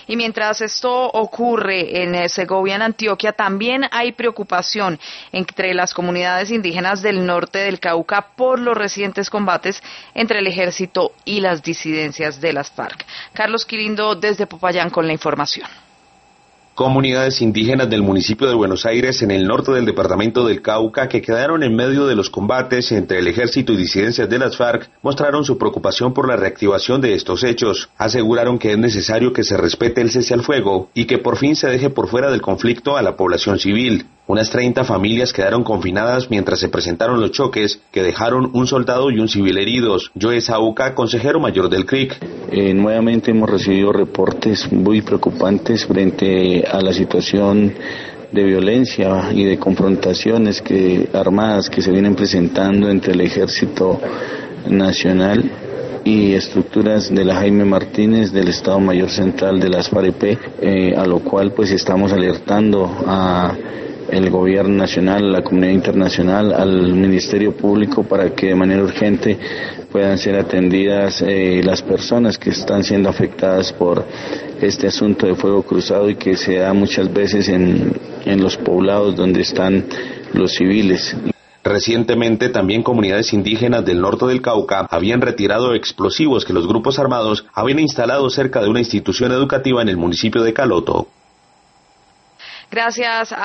Y mientras esto ocurre en Segovia, en Antioquia, también hay preocupación entre las comunidades indígenas del norte del Cauca por los recientes combates entre el ejército y las disidencias de las FARC. Carlos Quirindo desde Popayán con la información. Comunidades indígenas del municipio de Buenos Aires, en el norte del departamento del Cauca, que quedaron en medio de los combates entre el ejército y disidencias de las FARC, mostraron su preocupación por la reactivación de estos hechos. Aseguraron que es necesario que se respete el cese al fuego y que por fin se deje por fuera del conflicto a la población civil. Unas 30 familias quedaron confinadas mientras se presentaron los choques que dejaron un soldado y un civil heridos. Joe Sauca, consejero mayor del CRIC. Nuevamente hemos recibido reportes muy preocupantes frente a la situación de violencia y de confrontaciones armadas que se vienen presentando entre el Ejército Nacional y estructuras de la Jaime Martínez del Estado Mayor Central de las FAREP, a lo cual pues estamos alertando a el gobierno nacional, a la comunidad internacional, al Ministerio Público para que de manera urgente puedan ser atendidas las personas que están siendo afectadas por este asunto de fuego cruzado y que se da muchas veces en los poblados donde están los civiles. Recientemente también comunidades indígenas del norte del Cauca habían retirado explosivos que los grupos armados habían instalado cerca de una institución educativa en el municipio de Caloto. Gracias